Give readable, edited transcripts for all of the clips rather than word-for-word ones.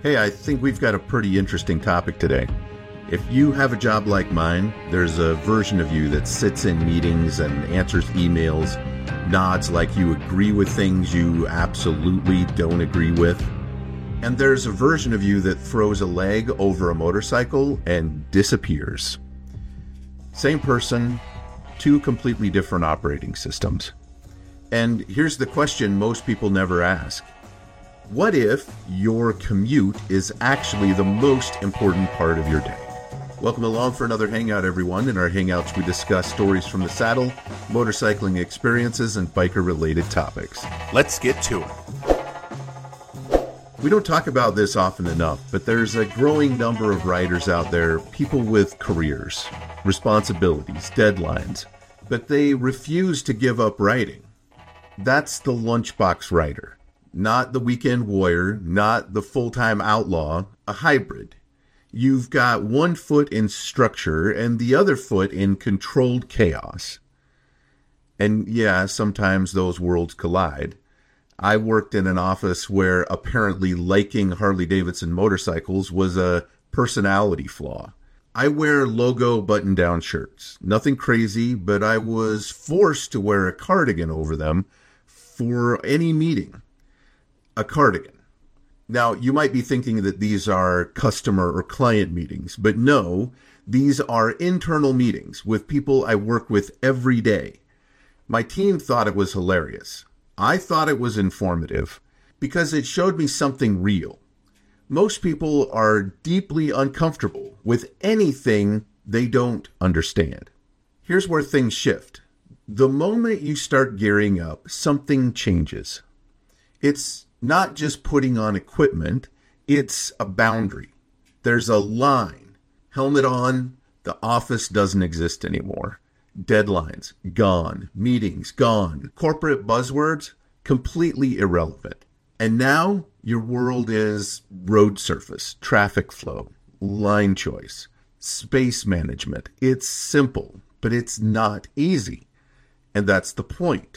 Hey, I think we've got a pretty interesting topic today. If you have a job like mine, there's a version of you that sits in meetings and answers emails, nods like you agree with things you absolutely don't agree with. And there's a version of you that throws a leg over a motorcycle and disappears. Same person, two completely different operating systems. And here's the question most people never ask. What if your commute is actually the most important part of your day? Welcome along for another Hangout, everyone. In our Hangouts, we discuss stories from the saddle, motorcycling experiences, and biker-related topics. Let's get to it. We don't talk about this often enough, but there's a growing number of riders out there, people with careers, responsibilities, deadlines, but they refuse to give up riding. That's the lunchbox rider, not the weekend warrior, not the full-time outlaw, a hybrid. You've got one foot in structure and the other foot in controlled chaos. And yeah, sometimes those worlds collide. I worked in an office where apparently liking Harley-Davidson motorcycles was a personality flaw. I wear logo button-down shirts. Nothing crazy, but I was forced to wear a cardigan over them for any meeting. A cardigan. Now, you might be thinking that these are customer or client meetings, but no, these are internal meetings with people I work with every day. My team thought it was hilarious. I thought it was informative because it showed me something real. Most people are deeply uncomfortable with anything they don't understand. Here's where things shift. The moment you start gearing up, something changes. It's not just putting on equipment, it's a boundary. There's a line. Helmet on, the office doesn't exist anymore. Deadlines, gone. Meetings, gone. Corporate buzzwords, completely irrelevant. And now, your world is road surface, traffic flow, line choice, space management. It's simple, but it's not easy. And that's the point.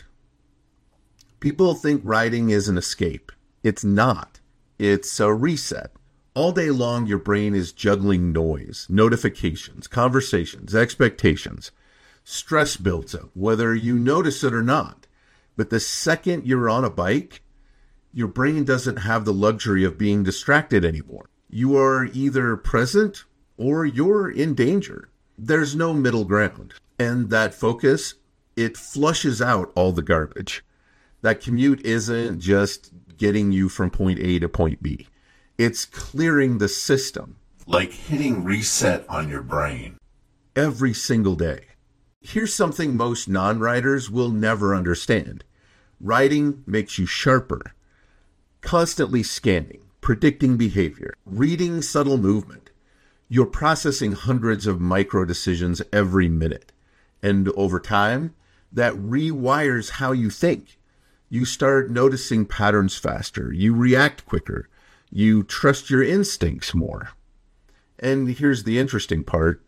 People think riding is an escape. It's not. It's a reset. All day long, your brain is juggling noise, notifications, conversations, expectations. Stress builds up, whether you notice it or not. But the second you're on a bike, your brain doesn't have the luxury of being distracted anymore. You are either present or you're in danger. There's no middle ground. And that focus, it flushes out all the garbage. That commute isn't just getting you from point A to point B. It's clearing the system. Like hitting reset on your brain. Every single day. Here's something most non-riders will never understand. Riding makes you sharper. Constantly scanning, predicting behavior, reading subtle movement. You're processing hundreds of micro decisions every minute. And over time, that rewires how you think. You start noticing patterns faster. You react quicker. You trust your instincts more. And here's the interesting part.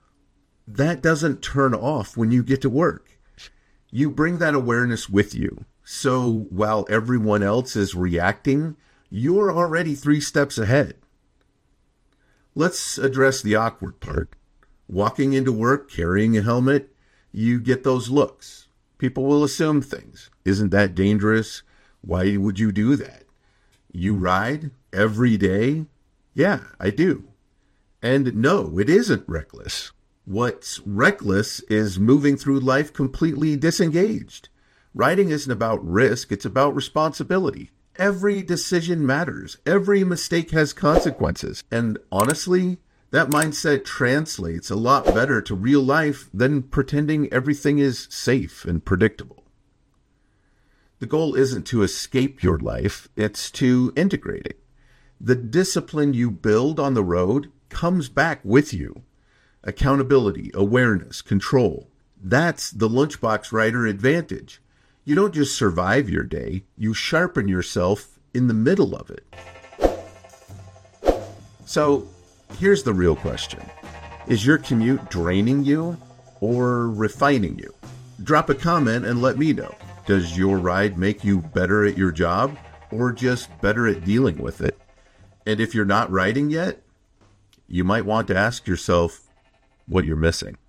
That doesn't turn off when you get to work. You bring that awareness with you. So while everyone else is reacting, you're already 3 steps ahead. Let's address the awkward part. Walking into work, carrying a helmet, you get those looks. People will assume things. Isn't that dangerous? Why would you do that? You ride every day? Yeah, I do. And no, it isn't reckless. What's reckless is moving through life completely disengaged. Riding isn't about risk, it's about responsibility. Every decision matters. Every mistake has consequences. And honestly, that mindset translates a lot better to real life than pretending everything is safe and predictable. The goal isn't to escape your life, it's to integrate it. The discipline you build on the road comes back with you. Accountability, awareness, control. That's the lunchbox rider advantage. You don't just survive your day, you sharpen yourself in the middle of it. So, here's the real question. Is your commute draining you or refining you? Drop a comment and let me know. Does your ride make you better at your job or just better at dealing with it? And if you're not writing yet, you might want to ask yourself what you're missing.